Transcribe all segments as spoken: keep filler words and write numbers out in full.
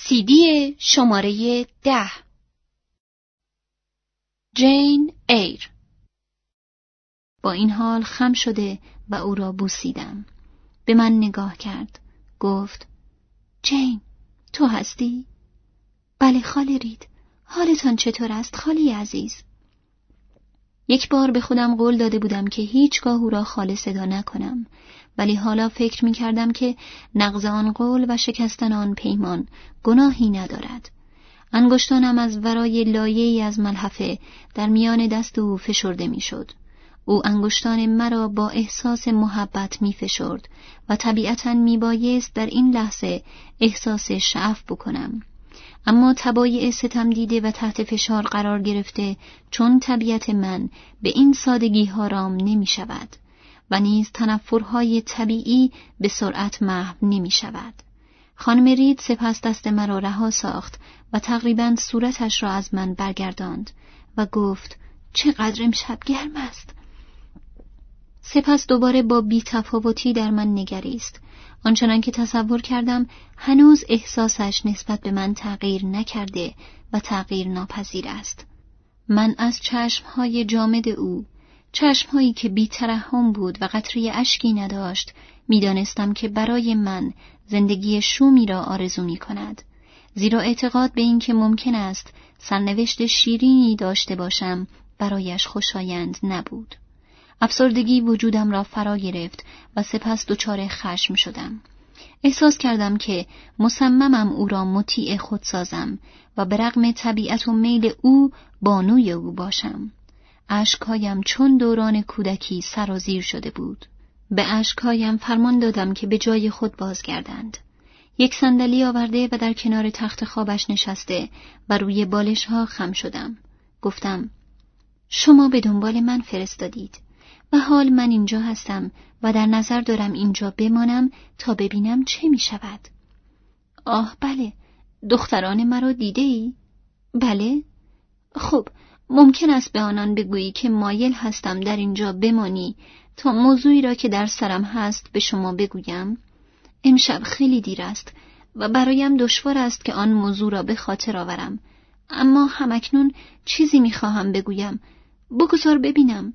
سیدی شماره ده جین ایر. با این حال خم شده و او را بوسیدم. به من نگاه کرد. گفت جین، تو هستی؟ بله خاله رید. حالتان چطور است خاله عزیز؟ یک بار به خودم قول داده بودم که هیچگاه او را خاله صدا نکنم، ولی حالا فکر می کردم که نقض آن قول و شکستن آن پیمان گناهی ندارد. انگشتانم از ورای لایه‌ای از ملحفه در میان دست او فشرده می شد. او انگشتان مرا با احساس محبت می فشرد و طبیعتاً می بایست در این لحظه احساس شعف بکنم. اما طبایع ستم دیده و تحت فشار قرار گرفته، چون طبیعت من به این سادگی ها رام نمی شود و نیز تنفرهای طبیعی به سرعت محو نمی شود. خانم رید سپس دست مرا رها ساخت و تقریباً صورتش را از من برگرداند و گفت چقدر امشب گرم است. سپس دوباره با بی‌تفاوتی در من نگریست. آنچنان که تصور کردم هنوز احساسش نسبت به من تغییر نکرده و تغییر ناپذیر است. من از چشمهای جامد او، چشمهایی که بی‌ترحم بود و قطره اشکی نداشت، می‌دانستم که برای من زندگی شومی را آرزو می‌کند، زیرا اعتقاد به این که ممکن است سرنوشت شیرینی داشته باشم برایش خوشایند نبود. افسردگی وجودم را فرا گرفت و سپس دچار خشم شدم. احساس کردم که مصممم او را مطیع خود سازم و به رغم طبیعت و میل او بانوی او باشم. اشکهایم چون دوران کودکی سرازیر شده بود. به اشکهایم فرمان دادم که به جای خود بازگردند. یک صندلی آورده و در کنار تخت خوابش نشسته و روی بالش ها خم شدم. گفتم شما به دنبال من فرستادید و حال من اینجا هستم و در نظر دارم اینجا بمانم تا ببینم چه می شود. آه بله، دختران مرا دیده ای؟ بله؟ خب، ممکن است به آنان بگویی که مایل هستم در اینجا بمانی تا موضوعی را که در سرم هست به شما بگویم. امشب خیلی دیر است و برایم دشوار است که آن موضوع را به خاطر آورم، اما همکنون چیزی می خواهم بگویم. بگذار ببینم.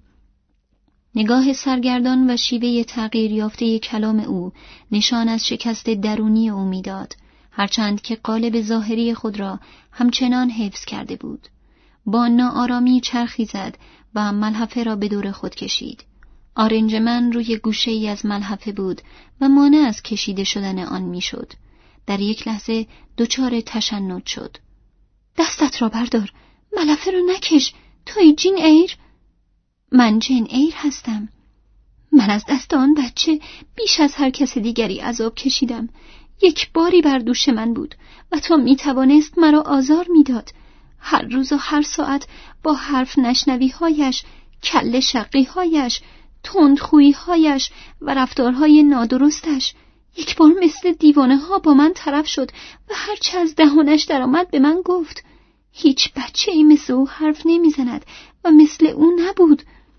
نگاه سرگردان و شیوه تغییر یافته کلام او نشان از شکست درونی او میداد، هرچند که قالب ظاهری خود را همچنان حفظ کرده بود. با ناآرامی چرخی زد و ملحفه را به دور خود کشید. آرنج من روی گوشه ای از ملحفه بود و مانع از کشیده شدن آن میشد. در یک لحظه دچار تشنج شد. دستت را بردار، ملحفه را نکش. توی جین ایر؟ من جین ایر هستم. من از دست آن بچه بیش از هر کس دیگری عذاب کشیدم. یک باری بر دوش من بود و تا می توانست مرا آزار می داد. هر روز و هر ساعت با حرف نشنوی هایش، کل شقی هایش، تندخویی هایش و رفتارهای نادرستش. یک بار مثل دیوانه ها با من طرف شد و هرچه از دهانش در آمد به من گفت. هیچ بچه ای مثل او حرف نمی زند و مثل او نبود.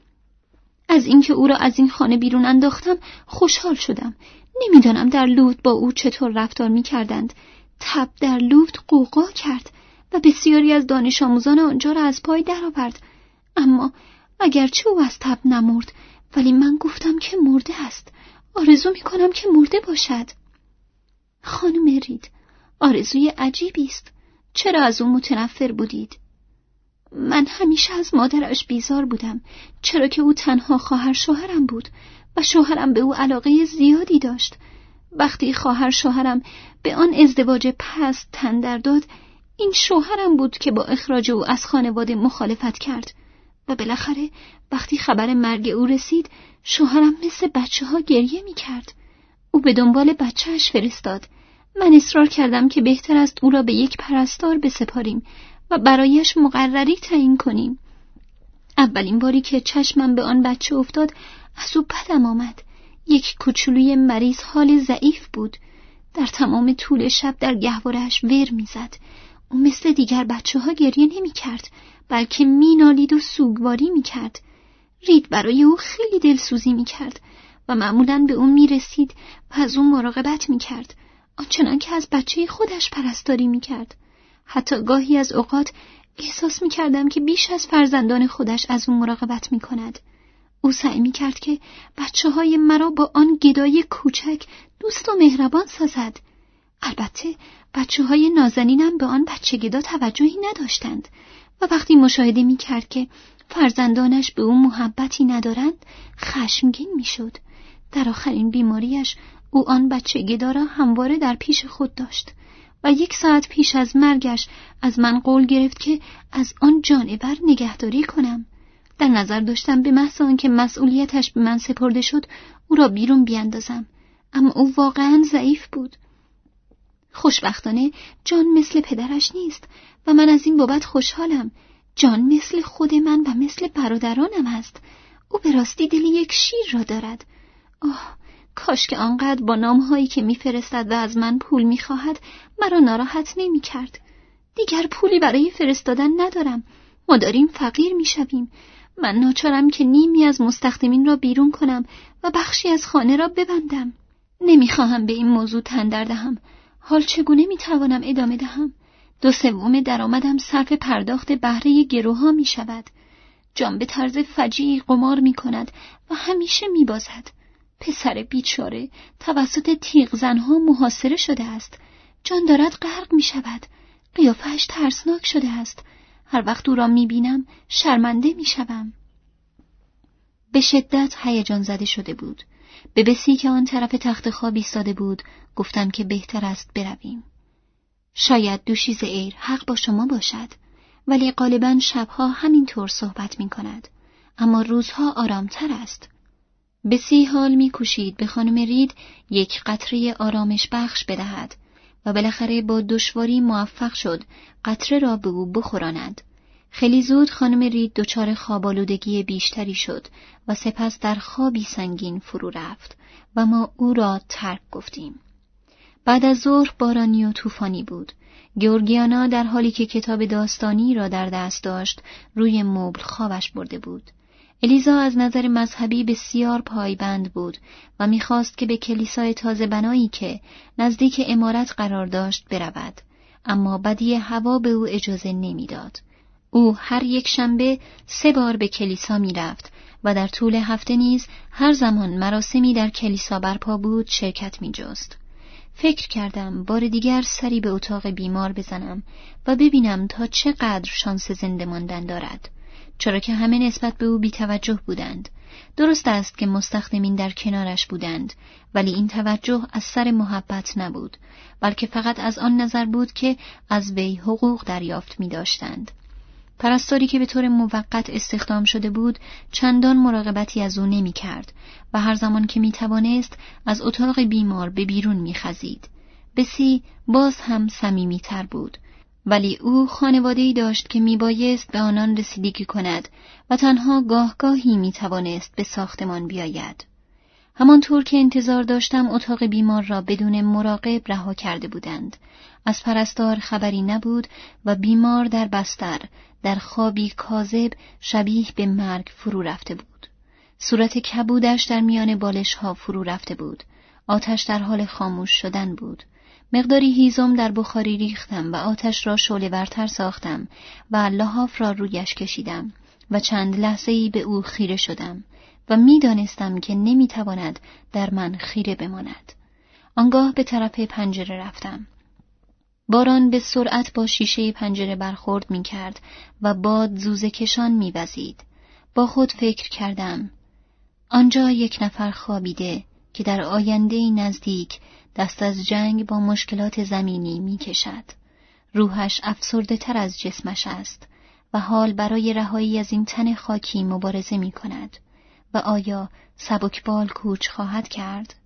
از اینکه او را از این خانه بیرون انداختم خوشحال شدم. نمیدانم در لوفت با او چطور رفتار می کردند. تب در لوفت قوقا کرد و بسیاری از دانش آموزان آنجا را از پای درآورد. اما اگرچه او از تب نمرد، ولی من گفتم که مرده است. آرزو می کنم که مرده باشد. خانم رید، آرزوی عجیبی است. چرا از او متنفر بودید؟ من همیشه از مادرش بیزار بودم، چرا که او تنها خواهر شوهرم بود و شوهرم به او علاقه زیادی داشت. وقتی خواهر شوهرم به آن ازدواج پست تن در داد، این شوهرم بود که با اخراج او از خانواده مخالفت کرد و بالاخره وقتی خبر مرگ او رسید، شوهرم مثل بچه ها گریه می کرد. او به دنبال بچهش فرستاد. من اصرار کردم که بهتر است او را به یک پرستار بسپاریم و برایش مقرری تعیین کنیم. اولین باری که چشمم به آن بچه افتاد از او بدم آمد. یک کوچولوی مریض حال ضعیف بود. در تمام طول شب در گهواره‌اش ور می‌زد. او مثل دیگر بچه ها گریه نمی کرد، بلکه می نالید و سوگواری می کرد. رید برای او خیلی دلسوزی می کرد و معمولاً به او می رسید و از او مراقبت می کرد. آنچنان که از بچه خودش پرستاری میکرد. حتی گاهی از اوقات احساس میکردم که بیش از فرزندان خودش از او مراقبت میکند. او سعی میکرد که بچه های مرا با آن گدای کوچک دوست و مهربان سازد. البته بچه های نازنینم به آن بچه گدا توجهی نداشتند و وقتی مشاهده میکرد که فرزندانش به او محبتی ندارند خشمگین میشد. در آخرین بیماریش او آن بچه گدا را همواره در پیش خود داشت و یک ساعت پیش از مرگش از من قول گرفت که از آن جانور نگهداری کنم. در نظر داشتم به محض آنکه مسئولیتش به من سپرده شد او را بیرون بیاندازم، اما او واقعا ضعیف بود. خوشبختانه جان مثل پدرش نیست و من از این بابت خوشحالم. جان مثل خود من و مثل برادرانم است. او به راستی دل یک شیر را دارد. آه، کاش که آنقدر با نامهایی که میفرستد و از من پول میخواهد مرا ناراحت نمیکرد. دیگر پولی برای فرستادن ندارم. ما داریم فقیر میشویم. من ناچارم که نیمی از مستخدمین را بیرون کنم و بخشی از خانه را ببندم. نمیخواهم به این موضوع تن در دهم. حال چگونه میتوانم ادامه دهم؟ دو سوم درآمدم صرف پرداخت بهره گروها میشود. جان به طرز فجیعی قمار میکند و همیشه میبازد. پسر بیچاره توسط تیغ زنها محاصره شده است. جان دارد غرق میشود. قیافه‌اش ترسناک شده است. هر وقت او را میبینم شرمنده میشوم. به شدت هیجان زده شده بود. به بسی که آن طرف تخت خواب ایستاده بود گفتم که بهتر است برویم. شاید دوشیز ایر حق با شما باشد، ولی غالباً شبها همین طور صحبت می کند، اما روزها آرامتر است. بسی حال می کوشید به خانم رید یک قطره آرامش بخش بدهد و بالاخره با دشواری موفق شد قطره را به او بخوراند. خیلی زود خانم رید دچار خواب‌آلودگی بیشتری شد و سپس در خوابی سنگین فرو رفت و ما او را ترک گفتیم. بعد از ظهر بارانی و طوفانی بود. گیورگیانا در حالی که کتاب داستانی را در دست داشت روی مبل خوابش برده بود. الیزا از نظر مذهبی بسیار پایبند بود و می‌خواست که به کلیسای تازه بنایی که نزدیک عمارت قرار داشت برود، اما بدی هوا به او اجازه نمی‌داد. او هر یک شنبه سه بار به کلیسا می‌رفت و در طول هفته نیز هر زمان مراسمی در کلیسا برپا بود شرکت می‌جست. فکر کردم بار دیگر سری به اتاق بیمار بزنم و ببینم تا چقدر شانس زنده ماندن دارد، چرا که همه نسبت به او بی‌توجه بودند. درست است که مستخدمین در کنارش بودند، ولی این توجه از سر محبت نبود، بلکه فقط از آن نظر بود که از وی حقوق دریافت می‌داشتند. پرستاری که به طور موقت استخدام شده بود چندان مراقبتی از او نمی کرد و هر زمان که می توانست از اتاق بیمار به بیرون می خزید. بسی باز هم صمیمی تر بود، ولی او خانواده‌ای داشت که می بایست به آنان رسیدگی کند و تنها گاه گاهی می توانست به ساختمان بیاید. همانطور که انتظار داشتم اتاق بیمار را بدون مراقب رها کرده بودند. از پرستار خبری نبود و بیمار در بستر در خوابی کاذب شبیه به مرگ فرو رفته بود. صورت کبودش در میان بالش ها فرو رفته بود. آتش در حال خاموش شدن بود. مقداری هیزم در بخاری ریختم و آتش را شعله ورتر ساختم و لحاف را رویش کشیدم و چند لحظه‌ای به او خیره شدم و می دانستم که نمی تواند در من خیره بماند. آنگاه به طرف پنجره رفتم. باران به سرعت با شیشه پنجره برخورد می کرد و باد زوزه کشان می وزید. با خود فکر کردم آنجا یک نفر خوابیده که در آینده نزدیک دست از جنگ با مشکلات زمینی می کشد. روحش افسرده تر از جسمش است و حال برای رهایی از این تن خاکی مبارزه می کند. و آیا سبکبال کوچ خواهد کرد؟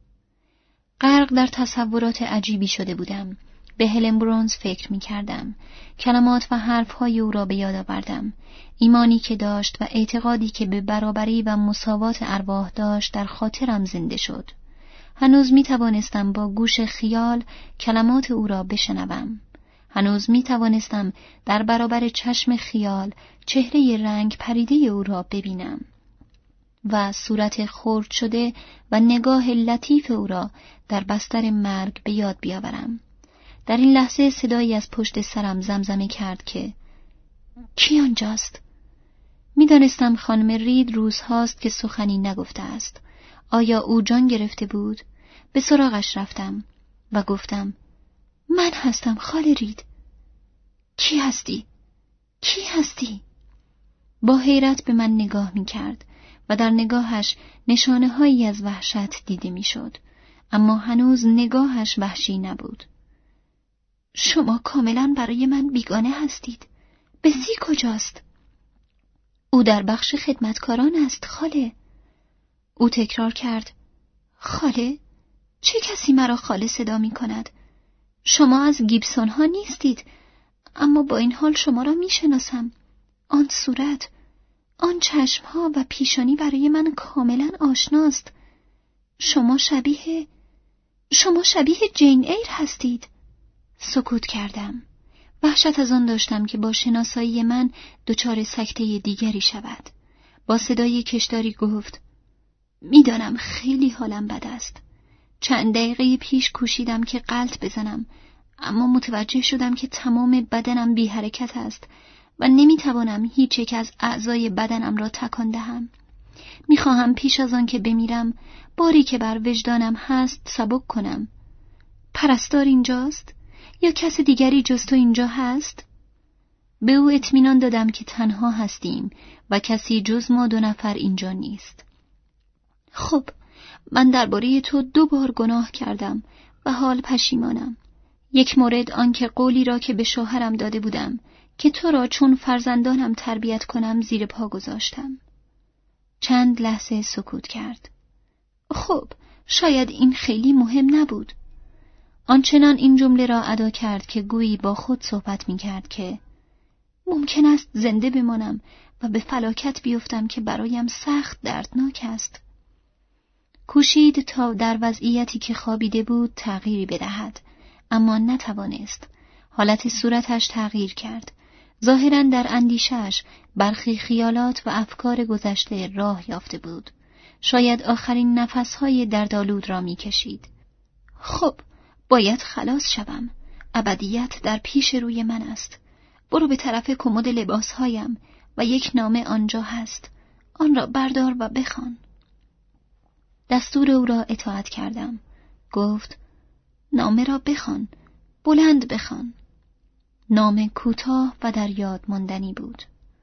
غرق در تصورات عجیبی شده بودم. به هلن برونز فکر می کردم. کلمات و حرفهای او را به یاد آوردم. ایمانی که داشت و اعتقادی که به برابری و مساوات ارواح داشت در خاطرم زنده شد. هنوز می توانستم با گوش خیال کلمات او را بشنوم. هنوز می توانستم در برابر چشم خیال چهره رنگ پریده او را ببینم. و صورت خرد شده و نگاه لطیف او را در بستر مرگ به یاد بیاورم. در این لحظه صدایی از پشت سرم زمزمه کرد که کی آنجاست؟ می دانستم خانم رید روزهاست که سخنی نگفته است. آیا او جان گرفته بود؟ به سراغش رفتم و گفتم من هستم خاله رید. کی هستی؟ کی هستی؟ با حیرت به من نگاه می کرد و در نگاهش نشانه هایی از وحشت دیده می شد، اما هنوز نگاهش وحشی نبود. شما کاملا برای من بیگانه هستید. بسی کجاست؟ او در بخش خدمتکاران است خاله. او تکرار کرد خاله؟ چه کسی مرا خاله صدا می کند؟ شما از گیبسون ها نیستید، اما با این حال شما را می شناسم. آن صورت، آن چشم ها و پیشانی برای من کاملا آشناست. شما شبیه شما شبیه جین ایر هستید. سکوت کردم. وحشت از آن داشتم که با شناسایی من دچار سکته دیگری شود. با صدای کشداری گفت میدانم خیلی حالم بد است. چند دقیقه پیش کوشیدم که غلط بزنم، اما متوجه شدم که تمام بدنم بی حرکت است و نمیتوانم هیچ یک از اعضای بدنم را تکان دهم. میخواهم پیش از آن که بمیرم باری که بر وجدانم هست سبک کنم. پرستار اینجاست؟ یا کس دیگری جز تو اینجا هست؟ به او اطمینان دادم که تنها هستیم و کسی جز ما دو نفر اینجا نیست. خب، من درباره تو دو بار گناه کردم و حال پشیمانم. یک مورد آن که قولی را که به شوهرم داده بودم که تو را چون فرزندانم تربیت کنم زیر پا گذاشتم. چند لحظه سکوت کرد. خب، شاید این خیلی مهم نبود. آنچنان این جمله را ادا کرد که گویی با خود صحبت می کرد که ممکن است زنده بمانم و به فلاکت بیفتم که برایم سخت دردناک است. کوشید تا در وضعیتی که خوابیده بود تغییری بدهد، اما نتوانست. حالت صورتش تغییر کرد. ظاهراً در اندیشه‌اش برخی خیالات و افکار گذشته راه یافته بود. شاید آخرین نفسهای دردآلود را می کشید. خب، باید خلاص شوم. ابدیت در پیش روی من است. برو به طرف کمد لباسهایم و یک نامه آنجا هست. آن را بردار و بخوان. دستور او را اطاعت کردم. گفت نامه را بخوان. بلند بخوان. نامه کوتاه و در یاد ماندنی بود.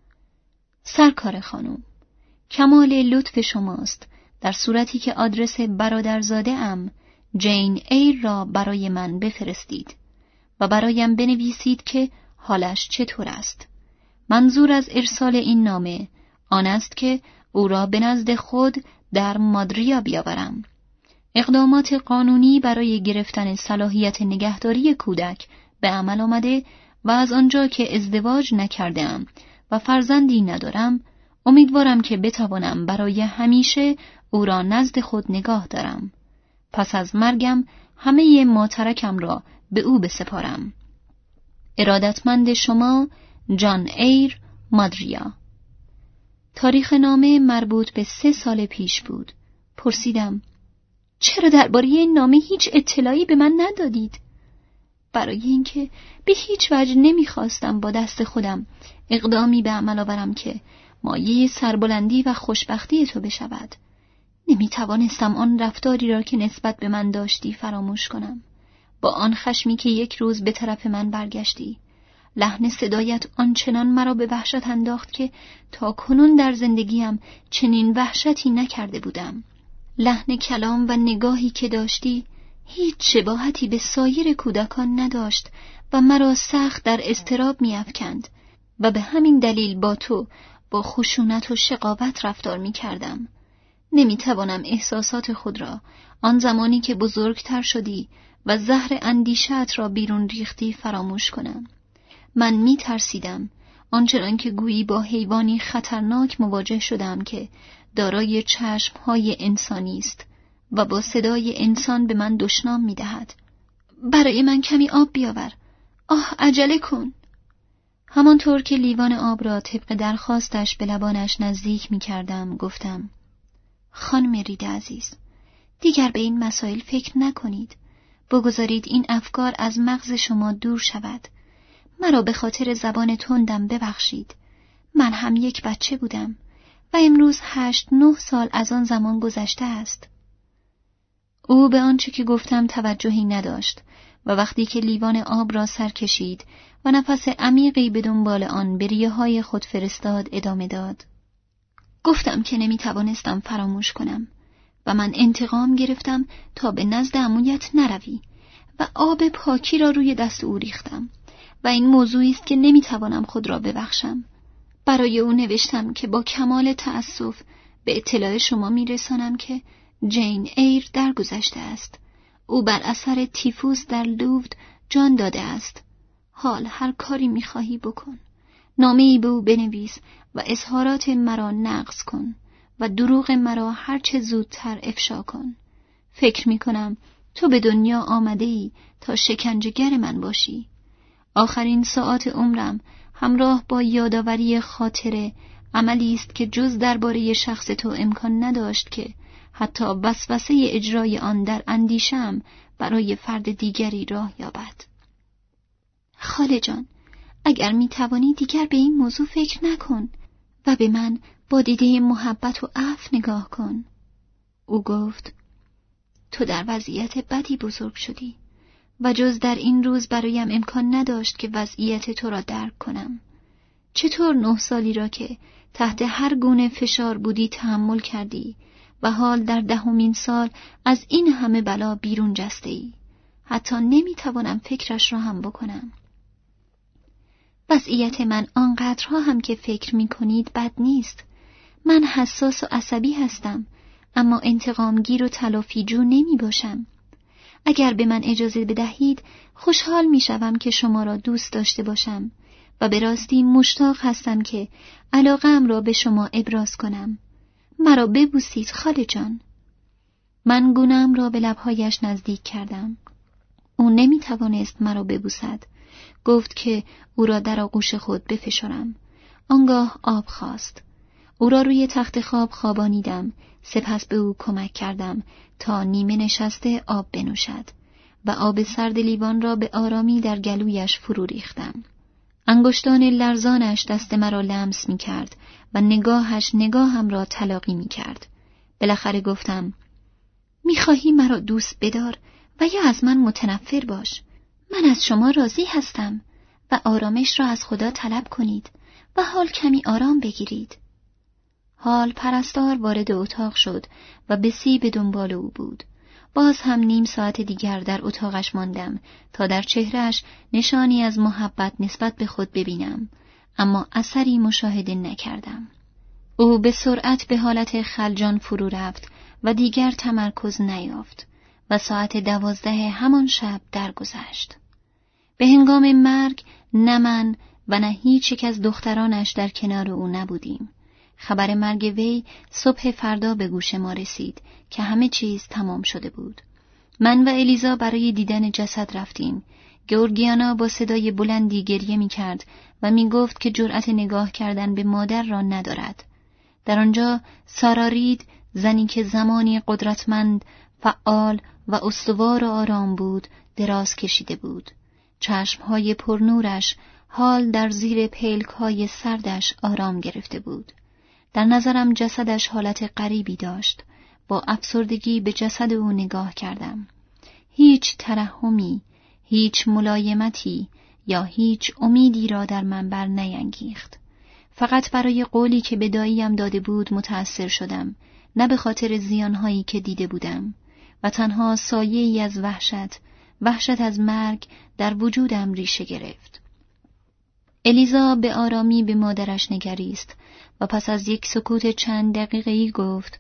سرکار خانم، کمال لطف شماست در صورتی که آدرس برادرزاده ام جین ایر را برای من بفرستید و برایم بنویسید که حالش چطور است. منظور از ارسال این نامه آن است که او را به نزد خود در مادریا بیاورم. اقدامات قانونی برای گرفتن صلاحیت نگهداری کودک به عمل آمده و از آنجا که ازدواج نکردم و فرزندی ندارم، امیدوارم که بتوانم برای همیشه او را نزد خود نگاه دارم. پس از مرگم همه ماترکم را به او بسپارم. ارادتمند شما، جان ایر، مادریا. تاریخ نامه مربوط به سه سال پیش بود. پرسیدم چرا درباره این نامه هیچ اطلاعی به من ندادید؟ برای اینکه به هیچ وجه نمیخواستم با دست خودم اقدامی به عمل آورم که مایه سربلندی و خوشبختی تو بشود. نمیتوانستم آن رفتاری را که نسبت به من داشتی فراموش کنم. با آن خشمی که یک روز به طرف من برگشتی، لحن صدایت آنچنان مرا به وحشت انداخت که تا کنون در زندگیم چنین وحشتی نکرده بودم. لحن کلام و نگاهی که داشتی هیچ شباهتی به سایر کودکان نداشت و مرا سخت در اضطراب می‌افکند و به همین دلیل با تو با خشونت و شقاوت رفتار می‌کردم. نمی‌توانم احساسات خود را آن زمانی که بزرگتر شدی و زهر اندیشه‌ات را بیرون ریختی فراموش کنم. من می‌ترسیدم، آنچنان که گویی با حیوانی خطرناک مواجه شدم که دارای چشم‌های انسانی است و با صدای انسان به من دشنام می‌دهد. برای من کمی آب بیاور. آه، عجله کن. همانطور که لیوان آب را طبق درخواستش به لبانش نزدیک می‌کردم گفتم خانم رید عزیز، دیگر به این مسائل فکر نکنید. بگذارید این افکار از مغز شما دور شود. مرا به خاطر زبان تندم ببخشید. من هم یک بچه بودم و امروز هشت نه سال از آن زمان گذشته است. او به آنچه که گفتم توجهی نداشت و وقتی که لیوان آب را سر کشید و نفس عمیقی به دنبال آن به ریه‌های خود فرستاد ادامه داد. گفتم که نمی توانستم فراموش کنم و من انتقام گرفتم تا به نزد عمویت نروی و آب پاکی را روی دست او ریختم و این موضوعی است که نمی توانم خود را ببخشم. برای او نوشتم که با کمال تأسف به اطلاع شما می رسانم که جین ایر درگذشته است. او بر اثر تیفوس در لوورد جان داده است. حال هر کاری می خواهی بکن. نامه‌ای به او بنویس و اظهارات مرا نقض کن و دروغ مرا هر چه زودتر افشا کن. فکر می کنم تو به دنیا آمده‌ای تا شکنجه‌گر من باشی. آخرین ساعات عمرم همراه با یادآوری خاطره عملی است که جز درباره شخص تو امکان نداشت که حتی وسوسه اجرای آن در اندیشم برای فرد دیگری راه یابد. خاله جان، اگر می توانی دیگر به این موضوع فکر نکن و به من با دیده محبت و عفو نگاه کن. او گفت: تو در وضعیت بدی بزرگ شدی و جز در این روز برایم امکان نداشت که وضعیت تو را درک کنم. چطور نه سالی را که تحت هر گونه فشار بودی تحمل کردی و حال در دهمین سال از این همه بلا بیرون جسته ای؟ حتی نمی توانم فکرش را هم بکنم. وضعیت من آنقدرها هم که فکر می کنید بد نیست. من حساس و عصبی هستم، اما انتقامگیر و تلافیجو نمی باشم. اگر به من اجازه بدهید خوشحال می شوم که شما را دوست داشته باشم و به راستی مشتاق هستم که علاقه‌ام را به شما ابراز کنم. مرا ببوسید خاله جان. من گونه‌ام را به لب‌هایش نزدیک کردم. او نمی توانست مرا ببوسد. گفت که او را در آغوش خود بفشارم. آنگاه آب خواست. او را روی تخت خواب خوابانیدم، سپس به او کمک کردم تا نیمه نشسته آب بنوشد و آب سرد لیوان را به آرامی در گلویش فرو ریختم. انگشتان لرزانش دست مرا لمس می کرد و نگاهش نگاهم را تلاقی می کرد. بالاخره گفتم: می خواهی مرا دوست بدار و یا از من متنفر باش. من از شما راضی هستم و آرامش را از خدا طلب کنید و حال کمی آرام بگیرید. حال پرستار وارد اتاق شد و بسی به دنبال او بود. باز هم نیم ساعت دیگر در اتاقش ماندم تا در چهرهش نشانی از محبت نسبت به خود ببینم، اما اثری مشاهده نکردم. او به سرعت به حالت خلجان فرو رفت و دیگر تمرکز نیافت و ساعت دوازده همان شب درگذشت. به هنگام مرگ نه من و نه هیچ یک از دخترانش در کنار او نبودیم. خبر مرگ وی صبح فردا به گوش ما رسید که همه چیز تمام شده بود. من و الیزا برای دیدن جسد رفتیم. گورگیانا با صدای بلندی گریه می کرد و می گفت که جرأت نگاه کردن به مادر را ندارد. در آنجا سارا رید، زنی که زمانی قدرتمند، فعال و استوار و آرام بود، دراز کشیده بود. چشمهای پرنورش حال در زیر پلک‌های سردش آرام گرفته بود. در نظرم جسدش حالت غریبی داشت. با افسردگی به جسد او نگاه کردم. هیچ ترحمی، هیچ ملایمتی یا هیچ امیدی را در من بر نینگیخت. فقط برای قولی که به داییم داده بود متأثر شدم، نه به خاطر زیانهایی که دیده بودم، و تنها سایه‌ای از وحشت، وحشت از مرگ در وجودم ریشه گرفت. الیزا به آرامی به مادرش نگریست و پس از یک سکوت چند دقیقه‌ای گفت: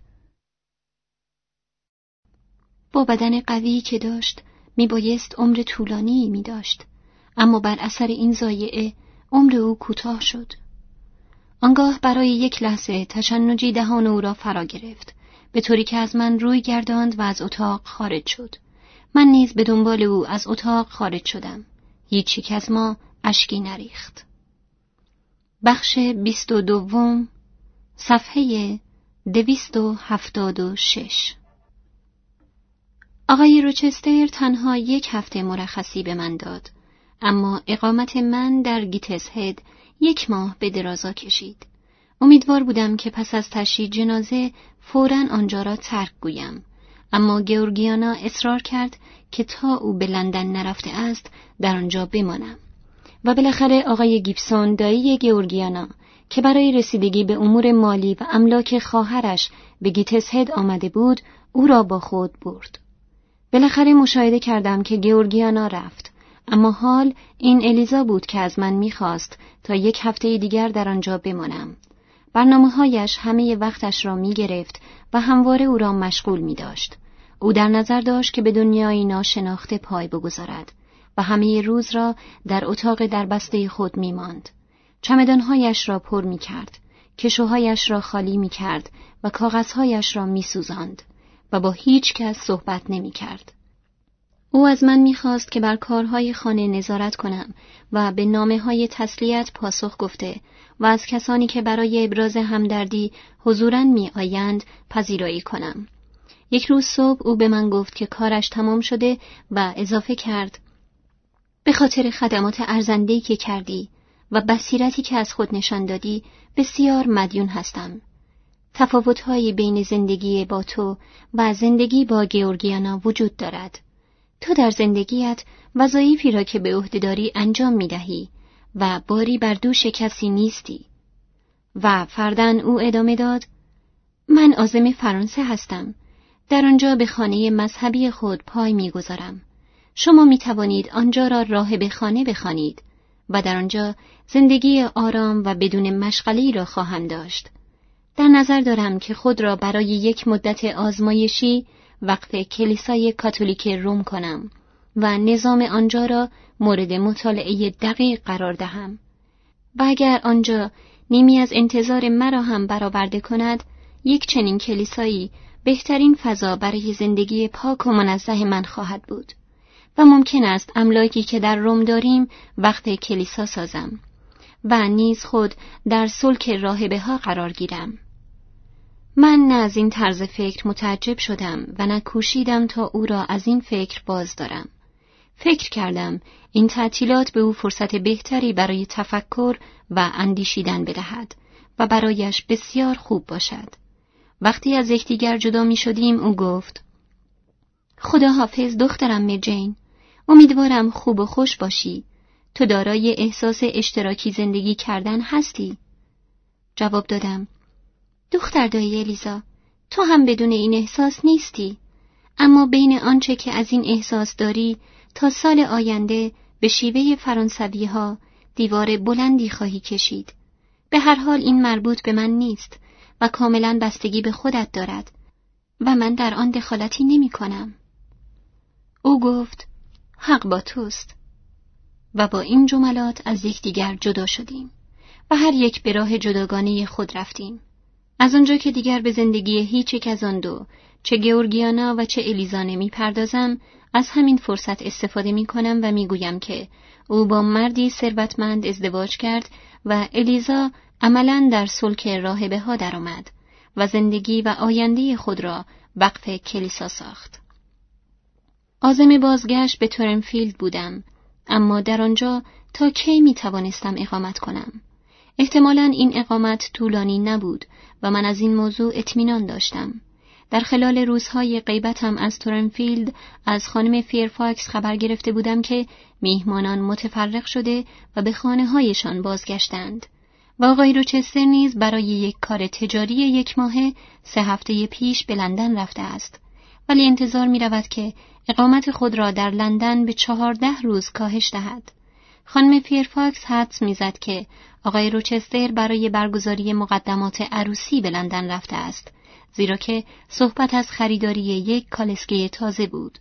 با بدن قوی که داشت می بایست عمر طولانی می داشت، اما بر اثر این ضایعه عمر او کوتاه شد. آنگاه برای یک لحظه تشنجی دهان او را فرا گرفت، به طوری که از من روی گرداند و از اتاق خارج شد. من نیز به دنبال او از اتاق خارج شدم. هیچ یک از ما اشکی نریخت. بخش بیست و دوم، صفحه دویست و هفتاد و شش. آقای روچستر تنها یک هفته مرخصی به من داد، اما اقامت من در گیتسهد یک ماه به درازا کشید. امیدوار بودم که پس از تشییع جنازه فوراً آنجا را ترک گویم، اما گیورگیانا اصرار کرد که تا او به لندن نرفته است در آنجا بمانم و بالاخره آقای گیبسون دایی گیورگیانا که برای رسیدگی به امور مالی و املاک خواهرش به گیتسهد آمده بود او را با خود برد. بالاخره مشاهده کردم که گیورگیانا رفت، اما حال این الیزا بود که از من می‌خواست تا یک هفته دیگر در آنجا بمانم. برنامه‌هایش همه وقتش را می‌گرفت و همواره او را مشغول می‌داشت. او در نظر داشت که به دنیایی ناشناخته پای بگذارد و همه روز را در اتاق دربسته خود می‌ماند. چمدان‌هایش را پر می‌کرد، کشوهایش را خالی می‌کرد و کاغذهایش را می‌سوزاند و با هیچ کس صحبت نمی‌کرد. او از من می‌خواست که بر کارهای خانه نظارت کنم و به نامه‌های تسلیت پاسخ گفته و از کسانی که برای ابراز همدردی حضوراً می‌آیند پذیرایی کنم. یک روز صبح او به من گفت که کارش تمام شده و اضافه کرد: به خاطر خدمات ارزنده‌ای که کردی و بصیرتی که از خود نشان دادی بسیار مدیون هستم. تفاوت‌هایی بین زندگی با تو و زندگی با گیورگیانا وجود دارد. تو در زندگیت وظایفی را که به عهده داری انجام می‌دهی و باری بر دوش کسی نیستی. و فرداً او ادامه داد: من عازم فرانسه هستم. در آنجا به خانه مذهبی خود پای می‌گذارم. شما می‌توانید آنجا را راهب خانه بخوانید و در آنجا زندگی آرام و بدون مشغله‌ای را خواهم داشت. در نظر دارم که خود را برای یک مدت آزمایشی وقف کلیسای کاتولیک روم کنم و نظام آنجا را مورد مطالعه دقیق قرار دهم و اگر آنجا نیمی از انتظار مرا هم برآورده کند، یک چنین کلیسایی بهترین فضا برای زندگی پاک و منزه من خواهد بود و ممکن است املاکی که در روم داریم وقت کلیسا سازم و نیز خود در سلک راهبه ها قرار گیرم. من نه از این طرز فکر متعجب شدم و نه کوشیدم تا او را از این فکر باز دارم. فکر کردم این تعطیلات به او فرصت بهتری برای تفکر و اندیشیدن بدهد و برایش بسیار خوب باشد. وقتی از یکدیگر جدا می شدیم او گفت: خدا حافظ دخترم مرجین، امیدوارم خوب و خوش باشی. تو دارای احساس اشتراکی زندگی کردن هستی؟ جواب دادم: دختر دایی الیزا، تو هم بدون این احساس نیستی، اما بین آنچه که از این احساس داری تا سال آینده به شیوه فرانسوی ها دیوار بلندی خواهی کشید. به هر حال این مربوط به من نیست و کاملا بستگی به خودت دارد و من در آن دخالتی نمی کنم. او گفت: حق با توست. و با این جملات از یکدیگر جدا شدیم و هر یک به راه جداگانه خود رفتیم. از آنجا که دیگر به زندگی هیچ یک از آن دو، چه گیورگیانا و چه الیزا نمی پردازم، از همین فرصت استفاده می کنم و می گویم که او با مردی ثروتمند ازدواج کرد و الیزا عملاً در سلک راهبه ها در آمد و زندگی و آینده خود را وقف کلیسا ساخت. عازم بازگشت به تورنفیلد بودم، اما در آنجا تا کی می توانستم اقامت کنم؟ احتمالاً این اقامت طولانی نبود و من از این موضوع اطمینان داشتم. در خلال روزهای غیبتم از تورنفیلد از خانم فیرفاکس خبر گرفته بودم که میهمانان متفرق شده و به خانه‌هایشان بازگشتند و آقای روچستر نیز برای یک کار تجاری یک ماهه سه هفته پیش به لندن رفته است، ولی انتظار می رود که اقامت خود را در لندن به چهارده روز کاهش دهد. خانم فیرفاکس حدس می زد که آقای روچستر برای برگزاری مقدمات عروسی به لندن رفته است، زیرا که صحبت از خریداری یک کالسکه تازه بود.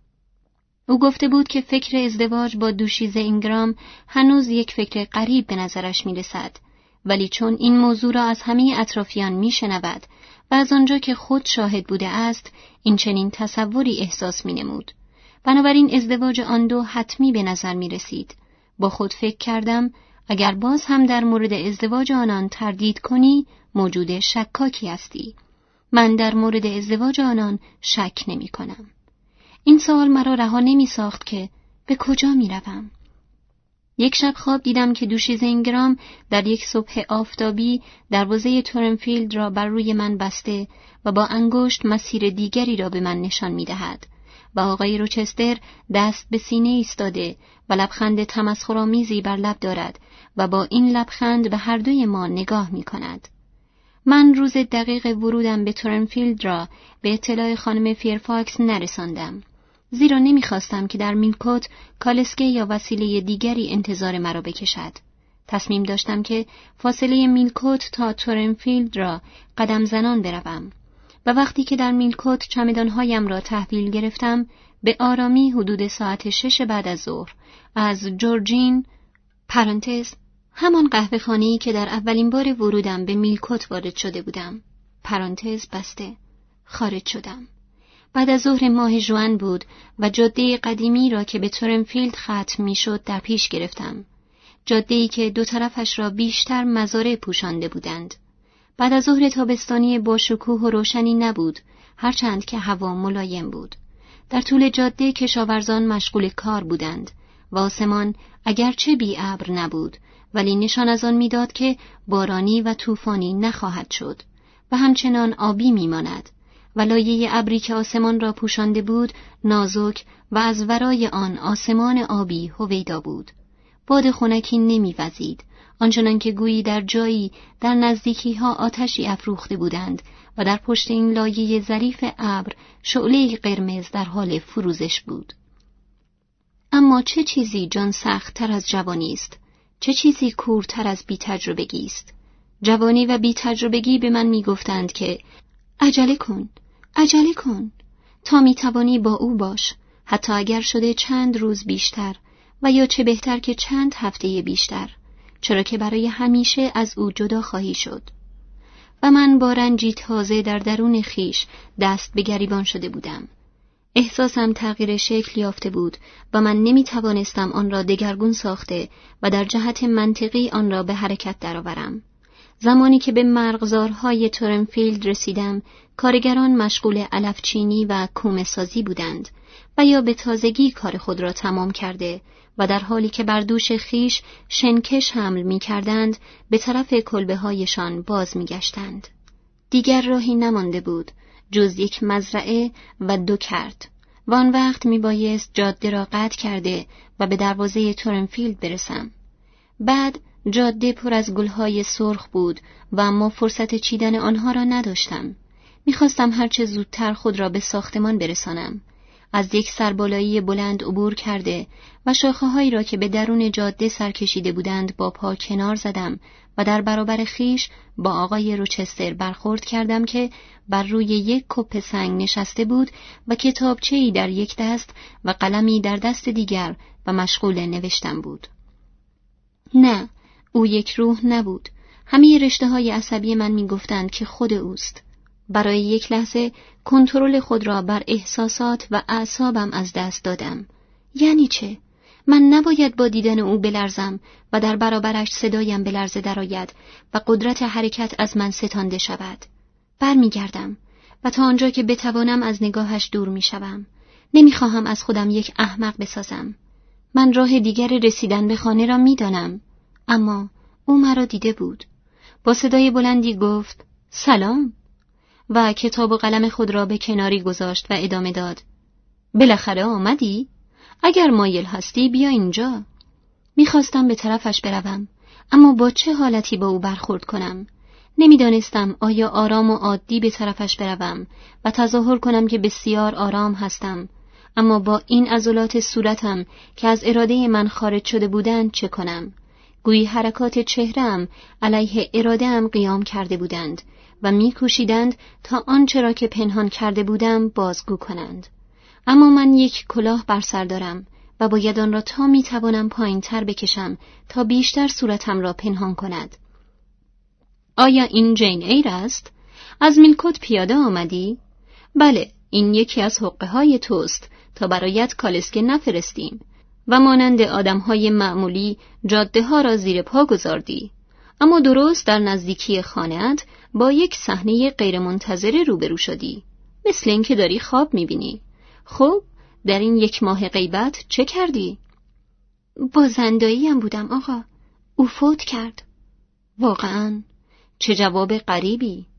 او گفته بود که فکر ازدواج با دوشیزه اینگرام هنوز یک فکر غریب به نظرش می رسد، ولی چون این موضوع را از همه اطرافیان می شنود و از آنجا که خود شاهد بوده است، این چنین تصوری احساس می نمود. بنابراین ازدواج آن دو حتمی به نظر می رسید. با خود فکر کردم اگر باز هم در مورد ازدواج آنان تردید کنی، موجود شکاکی هستی من در مورد ازدواج آنان شک نمی کنم. این سوال مرا رها نمی ساخت که به کجا می روم. یک شب خواب دیدم که دوشیزه اینگرام در یک صبح آفتابی دروازه تورنفیلد را بر روی من بسته و با انگشت مسیر دیگری را به من نشان می دهد و آقای روچستر دست به سینه ایستاده و لبخند تمسخرآمیزی بر لب دارد و با این لبخند به هر دوی ما نگاه می کند. من روز دقیق ورودم به تورنفیلد را به اطلاع خانم فیرفاکس نرساندم، زیرا نمیخواستم که در میلکوت کالسکه یا وسیله دیگری انتظار مرا بکشد. تصمیم داشتم که فاصله میلکوت تا تورنفیلد را قدم زنان بروم و وقتی که در میلکوت چمدانهایم را تحویل گرفتم، به آرامی حدود ساعت شش بعد از ظهر از جورجین پرانتز همان قهوه‌خانه‌ای که در اولین بار ورودم به میلکوت وارد شده بودم پرانتز بسته خارج شدم. بعد از ظهر ماه ژوئن بود و جاده قدیمی را که به تورنفیلد ختم می‌شد در پیش گرفتم. جاده‌ای که دو طرفش را بیشتر مزارع پوشانده بودند. بعد از ظهر تابستانی با شکوه و روشنی نبود، هرچند که هوا ملایم بود. در طول جاده کشاورزان مشغول کار بودند و آسمان اگرچه بی ابر نبود، ولی نشان از آن می‌داد که بارانی و طوفانی نخواهد شد و همچنان آبی می‌ماند. و لایه ابری که آسمان را پوشانده بود نازک و از ورای آن آسمان آبی هویدا بود. باد خنکی نمی‌وزید، آنچنان که گویی در جایی در نزدیکی‌ها آتشی افروخته بودند و در پشت این لایه ظریف ابر شعله‌ای قرمز در حال فروزش بود. اما چه چیزی جان سخت‌تر از جوانی است؟ چه چیزی کورتر از بی‌تجربگی است؟ جوانی و بی‌تجربگی به من می‌گفتند که عجله کن، عجله کن، تا می‌توانی با او باش، حتی اگر شده چند روز بیشتر و یا چه بهتر که چند هفته بیشتر، چرا که برای همیشه از او جدا خواهی شد. و من با رنجی تازه در درون خیش دست به گریبان شده بودم. احساسم تغییر شکل یافته بود و من نمی‌توانستم آن را دگرگون ساخته و در جهت منطقی آن را به حرکت درآورم. زمانی که به مرغزارهای تورنفیلد رسیدم، کارگران مشغول علفچینی و کومه سازی بودند و یا به تازگی کار خود را تمام کرده و در حالی که بر دوش خیش شنکش حمل می کردند، به طرف کلبه هایشان باز می گشتند. دیگر راهی نمانده بود جز یک مزرعه و دو کرد و آن وقت می بایست جاده را قطع کرده و به دروازه تورنفیلد برسم. بعد جاده پر از گلهای سرخ بود و اما فرصت چیدن آنها را نداشتم. میخواستم هرچه زودتر خود را به ساختمان برسانم. از یک سربالایی بلند عبور کرده و شاخه‌هایی را که به درون جاده سر کشیده بودند با پا کنار زدم و در برابر خیش با آقای روچستر برخورد کردم که بر روی یک کپ سنگ نشسته بود و کتابچه‌ای در یک دست و قلمی در دست دیگر و مشغول نوشتن بود. نه، او یک روح نبود. همه رشته‌های عصبی من می‌گفتند که خود اوست. برای یک لحظه کنترل خود را بر احساسات و اعصابم از دست دادم. یعنی چه؟ من نباید با دیدن او بلرزم و در برابرش صدایم به لرزه درآید و قدرت حرکت از من ستانده شود. برمیگردم و تا آنجا که بتوانم از نگاهش دور میشوم. نمیخواهم از خودم یک احمق بسازم. من راه دیگر رسیدن به خانه را میدانم، اما او مرا دیده بود. با صدای بلندی گفت سلام و کتاب و قلم خود را به کناری گذاشت و ادامه داد. بالاخره آمدی؟ اگر مایل هستی بیا اینجا. میخواستم به طرفش بروم، اما با چه حالتی با او برخورد کنم؟ نمیدانستم آیا آرام و عادی به طرفش بروم و تظاهر کنم که بسیار آرام هستم، اما با این عضلات صورتم که از اراده من خارج شده بودند چه کنم؟ گویی حرکات چهره‌ام علیه اراده‌ام قیام کرده بودند و می‌کوشیدند تا آنچه را که پنهان کرده بودم بازگو کنند. اما من یک کلاه بر سر دارم و باید آن را تا می‌توانم پایین‌تر بکشم تا بیشتر صورتم را پنهان کند. آیا این جین ایر است؟ از میلکوت پیاده آمدی؟ بله، این یکی از حقه‌های توست تا برایت کالسکه نفرستیم و مانند آدم‌های معمولی جاده ها را زیر پا گذاردی. اما درست در نزدیکی خانه‌ات با یک صحنه غیرمنتظره روبرو شدی. مثل این که داری خواب میبینی. خب در این یک ماه غیبت چه کردی؟ با زندایی هم بودم آقا. او فوت کرد. واقعاً؟ چه جواب غریبی.